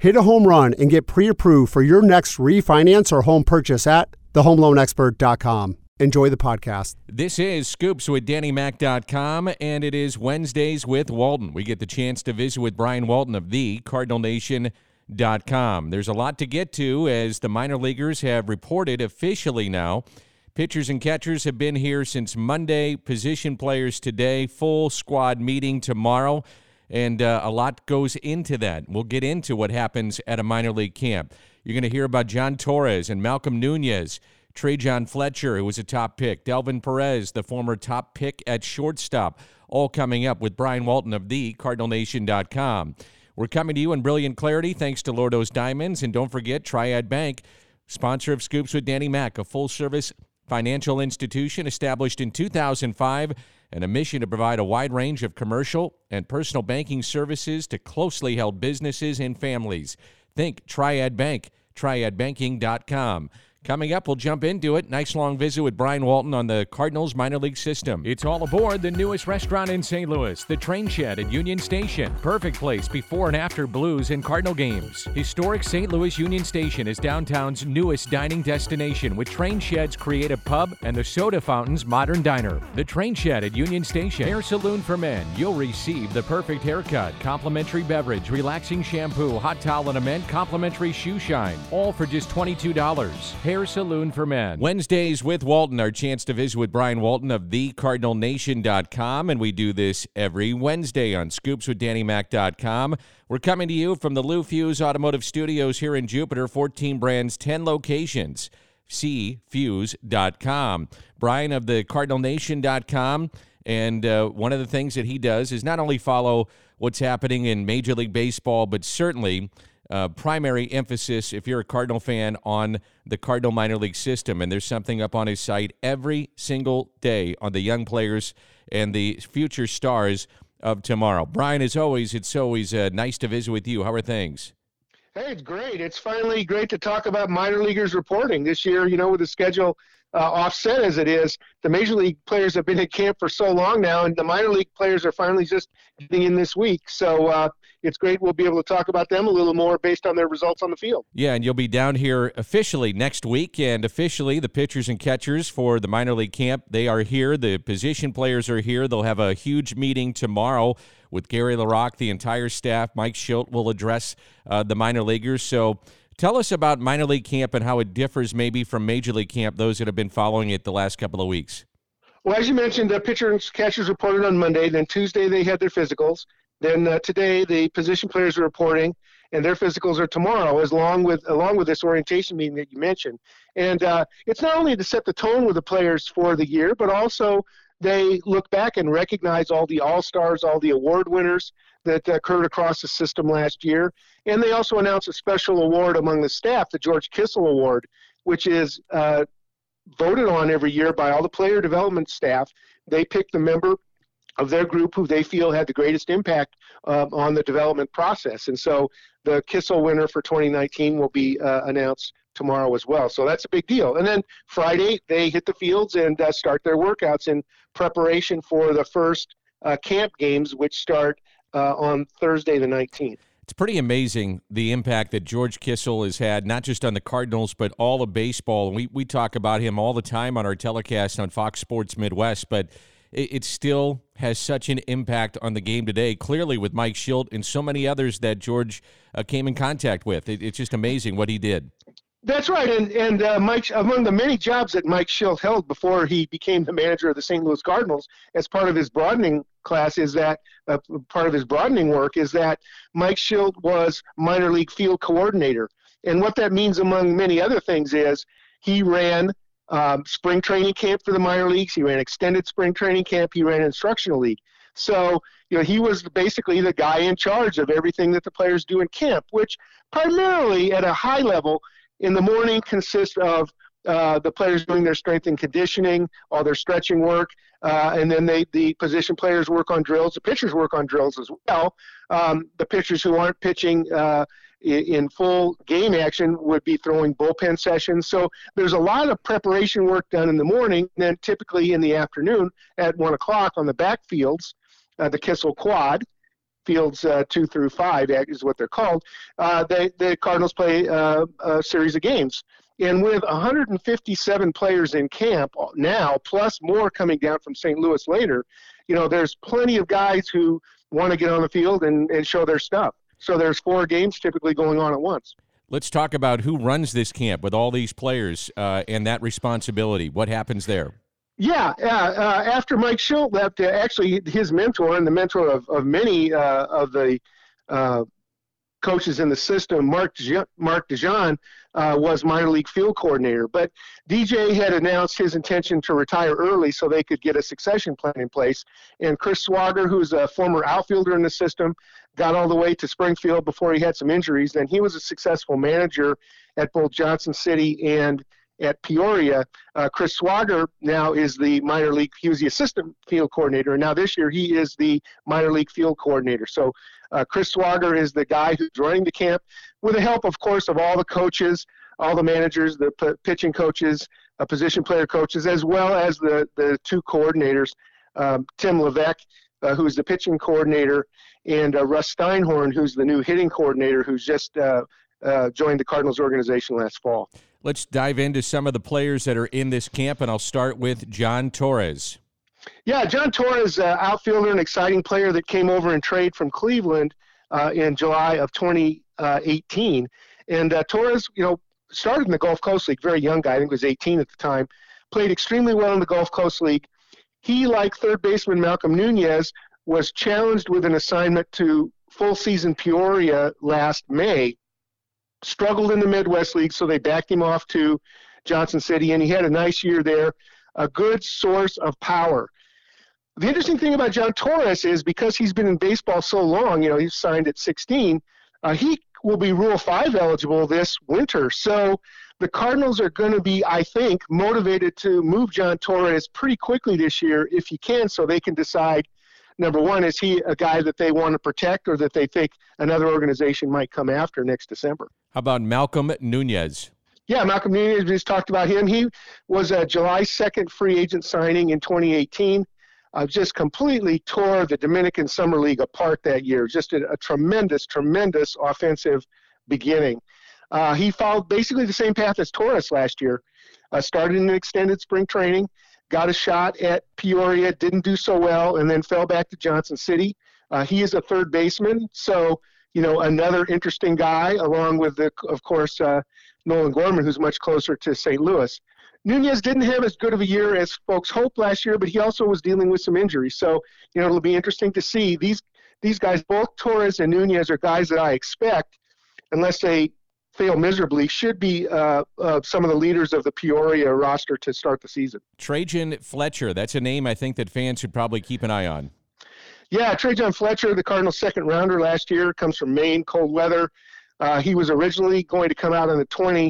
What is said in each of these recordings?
Hit a home run and get pre-approved for your next refinance or home purchase at thehomeloanexpert.com. Enjoy the podcast. This is Scoops with DannyMac.com, and it is Wednesdays with Walton. We get the chance to visit with Brian Walton of TheCardinalNation.com. There's a lot to get to as the minor leaguers have reported officially now. Pitchers and catchers have been here since Monday, position players today, full squad meeting tomorrow. And a lot goes into that. We'll get into what happens at a minor league camp. You're going to hear about John Torres and Malcolm Nunez, Trajan Fletcher, who was a top pick, Delvin Perez, the former top pick at shortstop, all coming up with Brian Walton of TheCardinalNation.com. We're coming to you in brilliant clarity thanks to Lordo's Diamonds. And don't forget, Triad Bank, sponsor of Scoops with Danny Mac, a full-service financial institution established in 2005 and a mission to provide a wide range of commercial and personal banking services to closely held businesses and families. Think Triad Bank, triadbanking.com. Coming up, we'll jump into it. Nice long visit with Brian Walton on the Cardinals minor league system. It's all aboard the newest restaurant in St. Louis, the Train Shed at Union Station. Perfect place before and after Blues and Cardinal games. Historic St. Louis Union Station is downtown's newest dining destination with Train Shed's creative pub and the Soda Fountain's modern diner. The Train Shed at Union Station. Hair salon for men. You'll receive the perfect haircut, complimentary beverage, relaxing shampoo, hot towel and a men, complimentary shoe shine. All for just $22. Hair Saloon for Men. Wednesdays with Walton, our chance to visit with Brian Walton of TheCardinalNation.com, and we do this every Wednesday on ScoopsWithDannyMac.com. We're coming to you from the Lou Fuse Automotive Studios here in Jupiter, 14 brands, 10 locations. cfuse.com. Brian of TheCardinalNation.com, and one of the things that he does is not only follow what's happening in Major League Baseball, but certainly primary emphasis, if you're a Cardinal fan, on the Cardinal minor league system. And there's something up on his site every single day on the young players and the future stars of tomorrow. Brian, as always, it's always nice to visit with you. How are things? Hey, it's great. It's finally great to talk about minor leaguers reporting this year, with the schedule offset as it is. The major league players have been at camp for so long now, and the minor league players are finally just getting in this week. So it's great we'll be able to talk about them a little more based on their results on the field. Yeah, and you'll be down here officially next week, and officially the pitchers and catchers for the minor league camp, they are here. The position players are here. They'll have a huge meeting tomorrow with Gary LaRocque, the entire staff. Mike Schilt will address the minor leaguers. So tell us about minor league camp and how it differs maybe from major league camp, those that have been following it the last couple of weeks. Well, as you mentioned, the pitchers and catchers reported on Monday. Then Tuesday they had their physicals. Then today the position players are reporting, and their physicals are tomorrow, along with this orientation meeting that you mentioned. And it's not only to set the tone with the players for the year, but also they look back and recognize all the all-stars, all the award winners that occurred across the system last year. And they also announce a special award among the staff, the George Kissel Award, which is voted on every year by all the player development staff. They pick the member of their group who they feel had the greatest impact on the development process. And so the Kissel winner for 2019 will be announced tomorrow as well. So that's a big deal. And then Friday, they hit the fields and start their workouts in preparation for the first camp games, which start on Thursday the 19th. It's pretty amazing the impact that George Kissel has had, not just on the Cardinals, but all of baseball. We talk about him all the time on our telecast on Fox Sports Midwest, but it still has such an impact on the game today, clearly with Mike Schilt and so many others that George came in contact with. It's just amazing what he did. That's right, and Mike, among the many jobs that Mike Schilt held before he became the manager of the St. Louis Cardinals, as part of his broadening class, is that part of his broadening work is that Mike Schilt was minor league field coordinator, and what that means, among many other things, is he ran spring training camp for the minor leagues. He ran extended spring training camp. He ran instructional league. So, he was basically the guy in charge of everything that the players do in camp, which primarily at a high level in the morning consists of the players doing their strength and conditioning, all their stretching work, and then the position players work on drills. The pitchers work on drills as well. The pitchers who aren't pitching in full game action would be throwing bullpen sessions. So there's a lot of preparation work done in the morning, and then typically in the afternoon at 1 o'clock on the backfields, the Kissel Quad, fields 2 through 5 is what they're called. The Cardinals play a series of games. And with 157 players in camp now, plus more coming down from St. Louis later, there's plenty of guys who want to get on the field and show their stuff. So there's 4 games typically going on at once. Let's talk about who runs this camp with all these players and that responsibility. What happens there? Yeah, after Mike Shildt left, actually his mentor and the mentor of many of the coaches in the system, Mark DeJean, was minor league field coordinator. But DJ had announced his intention to retire early so they could get a succession plan in place. And Chris Swager, who's a former outfielder in the system, got all the way to Springfield before he had some injuries. And he was a successful manager at both Johnson City and at Peoria. Chris Swager now is the minor league, he was the assistant field coordinator, and now this year he is the minor league field coordinator. So Chris Swager is the guy who's running the camp with the help, of course, of all the coaches, all the managers, the pitching coaches, position player coaches, as well as the 2 coordinators, Tim Levesque, who's the pitching coordinator, and Russ Steinhorn, who's the new hitting coordinator, who's just joined the Cardinals organization last fall. Let's dive into some of the players that are in this camp, and I'll start with John Torres. Yeah, John Torres, outfielder, an exciting player that came over in trade from Cleveland in July of 2018. And Torres, started in the Gulf Coast League, very young guy, I think he was 18 at the time, played extremely well in the Gulf Coast League. He, like third baseman Malcolm Nunez, was challenged with an assignment to full season Peoria last May. Struggled in the Midwest League, so they backed him off to Johnson City, and he had a nice year there, a good source of power. The interesting thing about John Torres is because he's been in baseball so long, he's signed at 16, he will be Rule 5 eligible this winter. So the Cardinals are going to be, I think, motivated to move John Torres pretty quickly this year if he can, so they can decide, number one, is he a guy that they want to protect or that they think another organization might come after next December? How about Malcolm Nunez? Yeah, Malcolm Nunez, we just talked about him. He was a July 2nd free agent signing in 2018. Just completely tore the Dominican Summer League apart that year. Just a tremendous, tremendous offensive beginning. He followed basically the same path as Torres last year. Started in extended spring training, got a shot at Peoria, didn't do so well, and then fell back to Johnson City. He is a third baseman, so another interesting guy, along with, of course, Nolan Gorman, who's much closer to St. Louis. Nunez didn't have as good of a year as folks hoped last year, but he also was dealing with some injuries. So, it'll be interesting to see. These guys, both Torres and Nunez, are guys that I expect, unless they fail miserably, should be some of the leaders of the Peoria roster to start the season. Trajan Fletcher, that's a name I think that fans should probably keep an eye on. Yeah, Trajan Fletcher, the Cardinals' second rounder last year, comes from Maine, cold weather. He was originally going to come out in the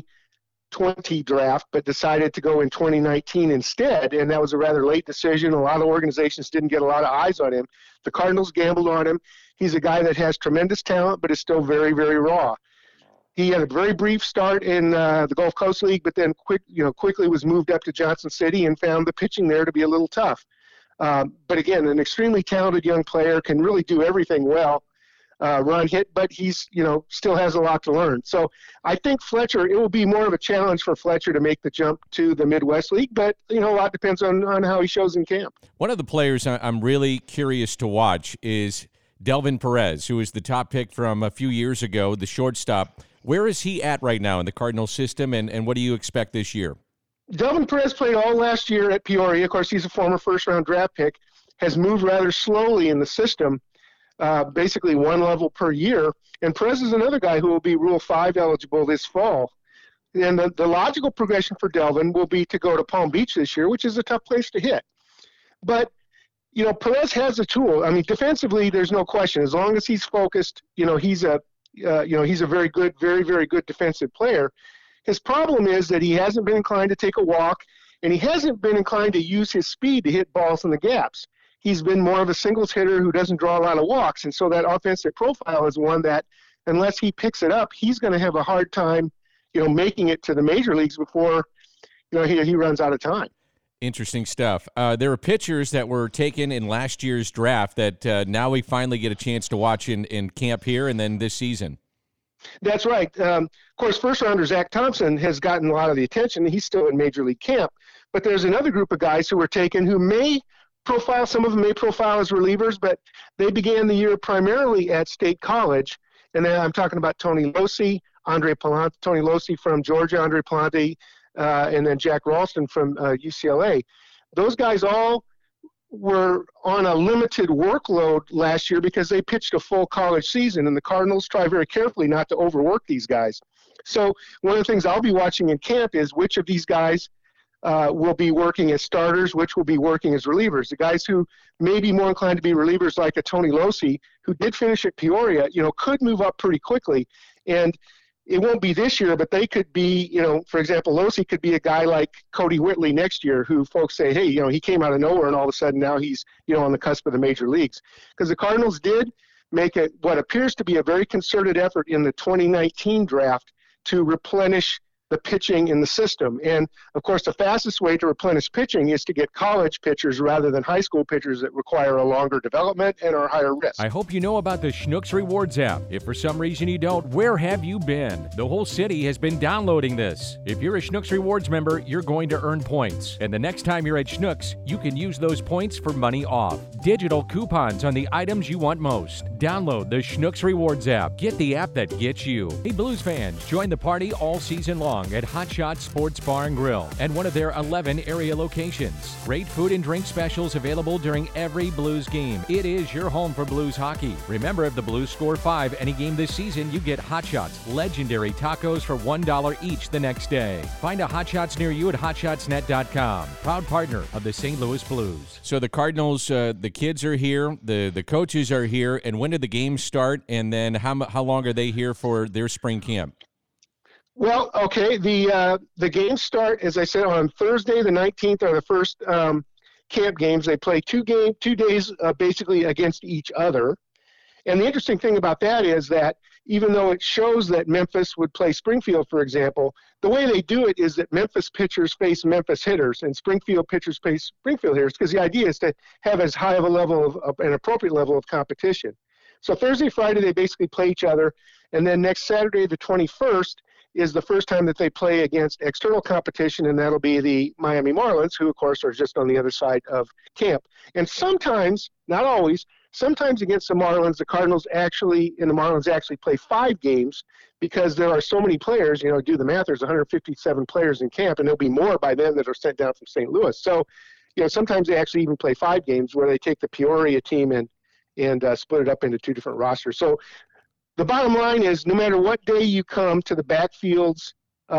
2020 draft, but decided to go in 2019 instead, and that was a rather late decision. A lot of organizations didn't get a lot of eyes on him. The Cardinals gambled on him. He's a guy that has tremendous talent, but is still very, very raw. He had a very brief start in the Gulf Coast League, but then quickly was moved up to Johnson City and found the pitching there to be a little tough. But again, an extremely talented young player, can really do everything well, run, hit, but he's, still has a lot to learn. So I think Fletcher, it will be more of a challenge for Fletcher to make the jump to the Midwest League, but, a lot depends on how he shows in camp. One of the players I'm really curious to watch is Delvin Perez, who is the top pick from a few years ago, the shortstop. Where is he at right now in the Cardinals system, and what do you expect this year? Delvin Perez played all last year at Peoria. Of course, he's a former first-round draft pick, has moved rather slowly in the system, basically one level per year. And Perez is another guy who will be Rule 5 eligible this fall. And the logical progression for Delvin will be to go to Palm Beach this year, which is a tough place to hit. But, Perez has a tool. I mean, defensively, there's no question. As long as he's focused, he's a very good, very, very good defensive player. His problem is that he hasn't been inclined to take a walk, and he hasn't been inclined to use his speed to hit balls in the gaps. He's been more of a singles hitter who doesn't draw a lot of walks, and so that offensive profile is one that, unless he picks it up, he's going to have a hard time, making it to the major leagues before, he runs out of time. Interesting stuff. There are pitchers that were taken in last year's draft that now we finally get a chance to watch in camp here and then this season. That's right. Of course, first rounder Zach Thompson has gotten a lot of the attention. He's still in Major League camp. But there's another group of guys who were taken who may profile, some of them may profile as relievers, but they began the year primarily at State College. And then I'm talking about Tony Losey, Andre Palante, Tony Losey from Georgia, Andre Palante, and then Jack Ralston from UCLA. Those guys all were on a limited workload last year because they pitched a full college season, and the Cardinals try very carefully not to overwork these guys. So one of the things I'll be watching in camp is which of these guys will be working as starters, which will be working as relievers. The guys who may be more inclined to be relievers, like a Tony Losey, who did finish at Peoria, could move up pretty quickly. And it won't be this year, but they could be, for example, Losey could be a guy like Cody Whitley next year, who folks say, hey, he came out of nowhere and all of a sudden now he's, on the cusp of the major leagues. Because the Cardinals did make what appears to be a very concerted effort in the 2019 draft to replenish the pitching in the system. And, of course, the fastest way to replenish pitching is to get college pitchers rather than high school pitchers that require a longer development and are higher risk. I hope you know about the Schnucks Rewards app. If for some reason you don't, where have you been? The whole city has been downloading this. If you're a Schnucks Rewards member, you're going to earn points. And the next time you're at Schnucks, you can use those points for money off. Digital coupons on the items you want most. Download the Schnucks Rewards app. Get the app that gets you. Hey, Blues fans, join the party all season long at Hot Shot Sports Bar and Grill and one of their 11 area locations. Great food and drink specials available during every Blues game. It is your home for Blues hockey. Remember, if the Blues score 5 any game this season, you get Hot Shots, legendary tacos for $1 each the next day. Find a Hot Shots near you at hotshotsnet.com. Proud partner of the St. Louis Blues. So the Cardinals, the kids are here, the coaches are here, and when did the games start, and then how long are they here for their spring camp? Well, okay, the games start, as I said, on Thursday the 19th are the first camp games. They play 2 days basically against each other. And the interesting thing about that is that even though it shows that Memphis would play Springfield, for example, the way they do it is that Memphis pitchers face Memphis hitters and Springfield pitchers face Springfield hitters, because the idea is to have as high of a level of an appropriate level of competition. So Thursday, Friday, they basically play each other. And then next Saturday, the 21st, is the first time that they play against external competition, and that'll be the Miami Marlins, who, of course, are just on the other side of camp. And sometimes, not always, sometimes against the Marlins, the Cardinals actually play 5 games because there are so many players. Do the math, there's 157 players in camp, and there'll be more by then that are sent down from St. Louis. So, sometimes they actually even play 5 games where they take the Peoria team and split it up into 2 different rosters. So the bottom line is, no matter what day you come to the backfields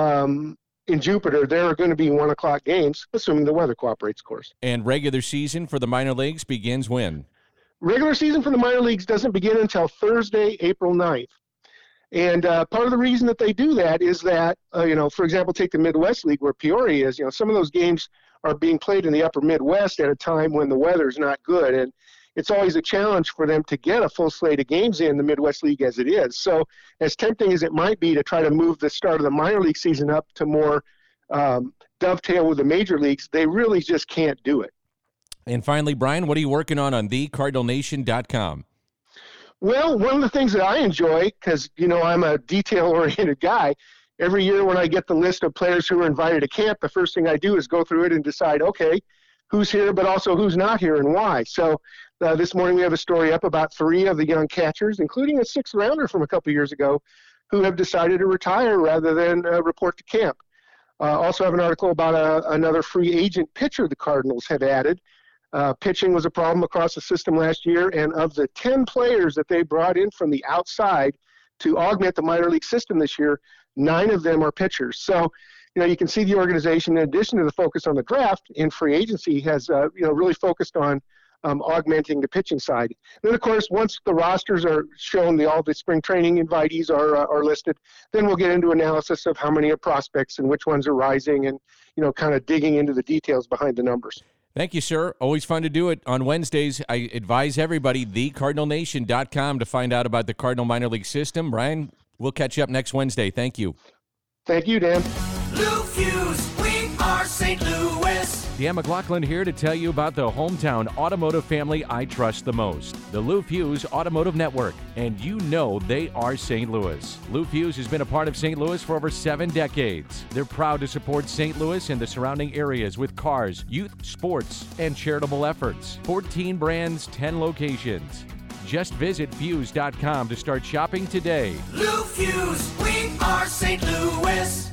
in Jupiter, there are going to be 1 o'clock games, assuming the weather cooperates, of course. And regular season for the minor leagues begins when? Regular season for the minor leagues doesn't begin until Thursday, April 9th. And part of the reason that they do that is that, for example, take the Midwest League where Peoria is. Some of those games are being played in the upper Midwest at a time when the weather's not good. And it's always a challenge for them to get a full slate of games in the Midwest League as it is. So as tempting as it might be to try to move the start of the minor league season up to more dovetail with the major leagues, they really just can't do it. And finally, Brian, what are you working on thecardinalnation.com? Well, one of the things that I enjoy, because, I'm a detail-oriented guy, every year when I get the list of players who are invited to camp, the first thing I do is go through it and decide, okay, who's here, but also who's not here and why. So this morning we have a story up about 3 of the young catchers, including a 6th rounder from a couple years ago, who have decided to retire rather than report to camp. Also have an article about another free agent pitcher the Cardinals have added. Pitching was a problem across the system last year, and of the 10 players that they brought in from the outside to augment the minor league system this year, 9 of them are pitchers. So, you can see the organization, in addition to the focus on the draft in free agency, has, really focused on augmenting the pitching side. And then, of course, once the rosters are shown, all the spring training invitees are listed, then we'll get into analysis of how many are prospects and which ones are rising and, kind of digging into the details behind the numbers. Thank you, sir. Always fun to do it on Wednesdays. I advise everybody, thecardinalnation.com, to find out about the Cardinal minor league system. Brian, we'll catch you up next Wednesday. Thank you. Thank you, Dan. Blue Fuse, we are St. Louis. Dan McLaughlin here to tell you about the hometown automotive family I trust the most, the Lou Fusz Automotive Network. And you know they are St. Louis. Lou Fusz has been a part of St. Louis for over 7 decades. They're proud to support St. Louis and the surrounding areas with cars, youth sports, and charitable efforts. 14 brands, 10 locations. Just visit Fusz.com to start shopping today. Lou Fusz, we are St. Louis.